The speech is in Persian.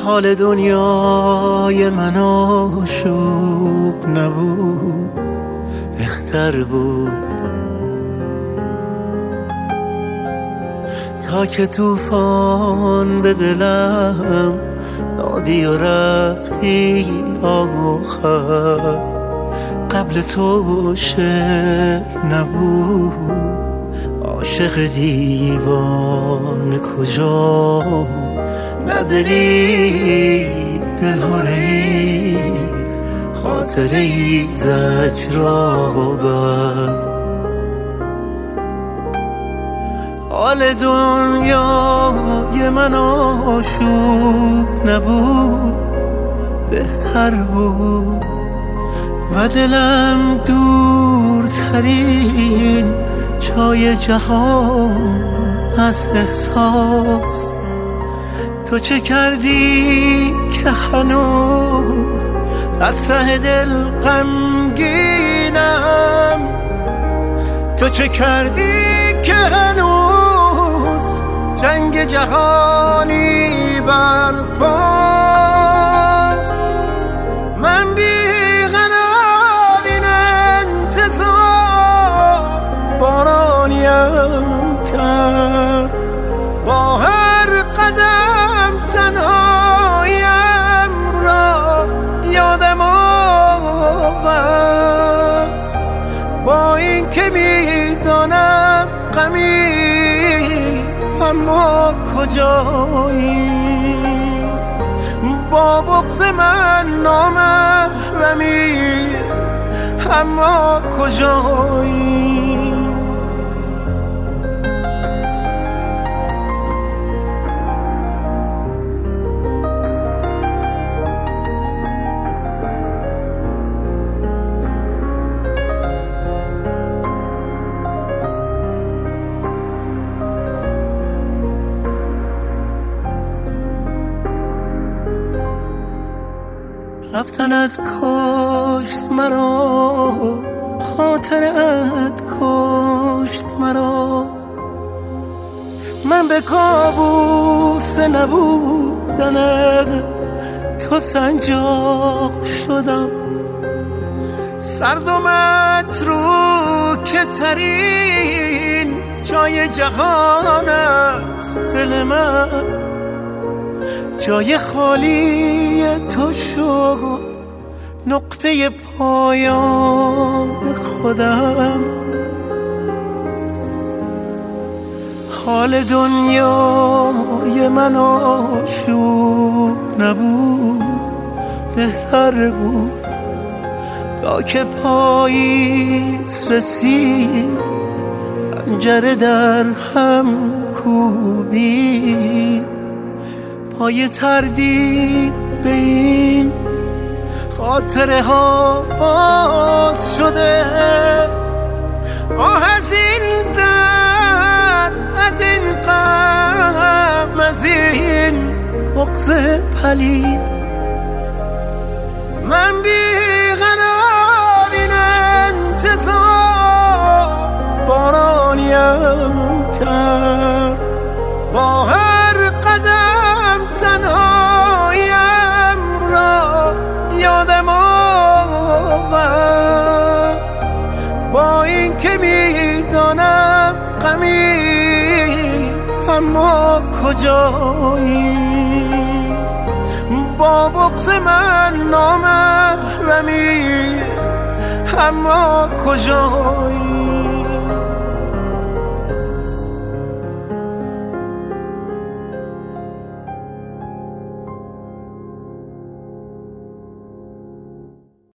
حال دنیای من آشوب نبود، بهتر بود تا که طوفان به دلم دادی و رفتی آخر. قبل تو شعر نبود، عاشق دیوانه کجا، نداری دلهایی خاطری زجرآور. حال دنیای من آشوب نبود، بهتر بود و دلم دورترین جای جهان از احساس. تو چه کردی که هنوز از ته دل غمگینم؟ تو چه کردی که هنوز جنگ جهانی برپاست؟ من بی‌قرار این انتظار بارانیم کرد، با هر قدم تنهایم را یادم آورد. با این که میدانم غمی اما کجایی، با بغض من نامحرمی اما کجایی. رفتنت کشت مرا، خاطرت کشت مرا. من به کابوس نبودن تو سنجاق شدم. سرد و متروک ترین جای جهان است دل من، جای خالی تو شد نقطه پایان خودم. حال دنیای من آشوب نبود، بهتر بود تا که پاییز رسید پنجره در هم کوبید. پای تردید به این خاطره ها باز شده. آه از این درد، از این غم، از این بغض پلید. من بی‌قرار این انتظار بارانیم کرد، با هر قدم تنهایم را یادم آورد. با این که میدانم غمی اما کجایی، با بغض من نامحرمی اما کجایی.